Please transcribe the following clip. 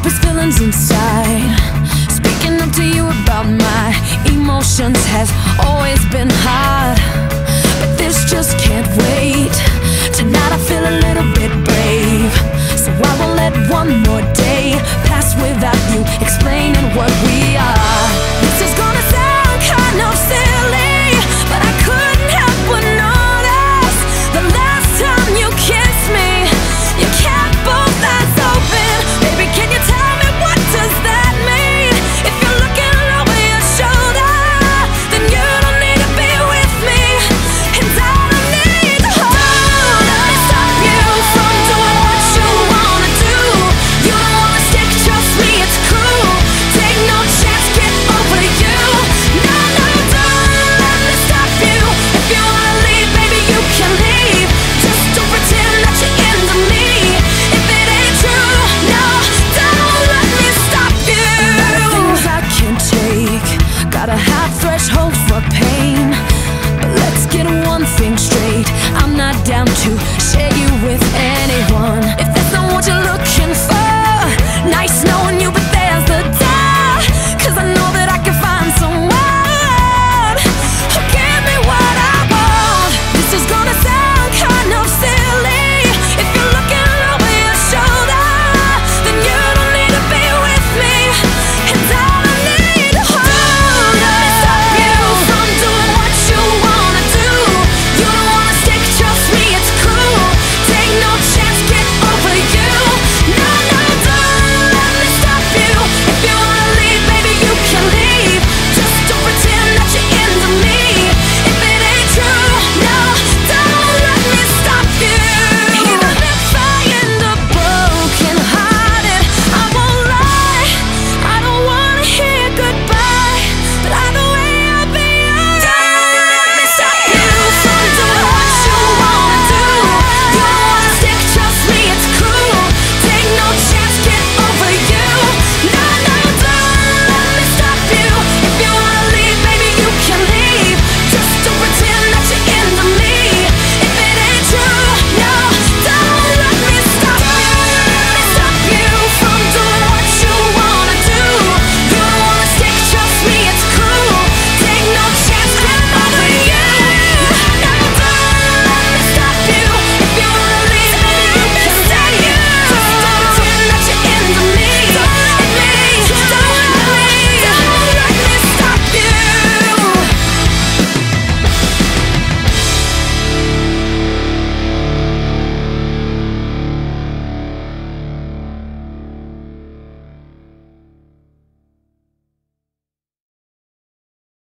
deepest feelings inside. Speaking up to you about my emotions has always been hard, but this just can't wait. Tonight I feel a little bit brave, so I won't let one more day pass without